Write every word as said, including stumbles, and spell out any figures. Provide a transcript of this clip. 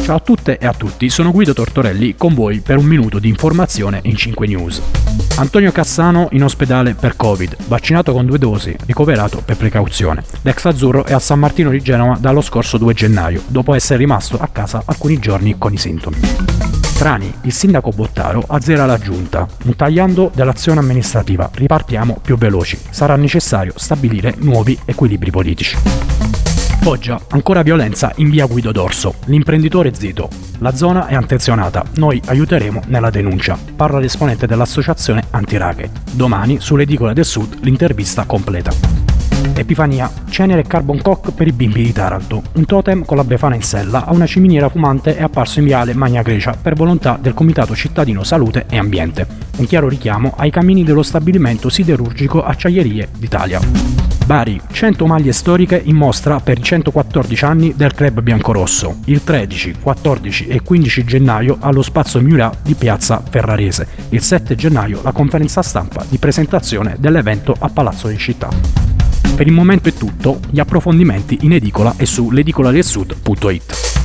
Ciao a tutte e a tutti, sono Guido Tortorelli con voi per un minuto di informazione in cinque News. Antonio Cassano in ospedale per Covid, vaccinato con due dosi, ricoverato per precauzione. L'ex azzurro è a San Martino di Genova dallo scorso due gennaio, dopo essere rimasto a casa alcuni giorni con i sintomi. Trani, il sindaco Bottaro azzera la giunta, un tagliando dell'azione amministrativa, ripartiamo più veloci, sarà necessario stabilire nuovi equilibri politici. Foggia, ancora violenza in via Guido d'Orso, l'imprenditore zito, la zona è attenzionata, noi aiuteremo nella denuncia, parla l'esponente dell'associazione Antiracket. Domani sull'edicola del Sud l'intervista completa. Epifania, cenere e carbon coke per i bimbi di Taranto. Un totem con la Befana in sella a una ciminiera fumante è apparso in viale Magna Grecia per volontà del Comitato Cittadino Salute e Ambiente. Un chiaro richiamo ai camini dello stabilimento siderurgico Acciaierie d'Italia. Bari, cento maglie storiche in mostra per i centoquattordici anni del club biancorosso, il tredici, quattordici e quindici gennaio allo Spazio Murat di Piazza Ferrarese, il sette gennaio la conferenza stampa di presentazione dell'evento a Palazzo di Città. Per il momento è tutto, gli approfondimenti in edicola e su l'edicoladelsud punto it.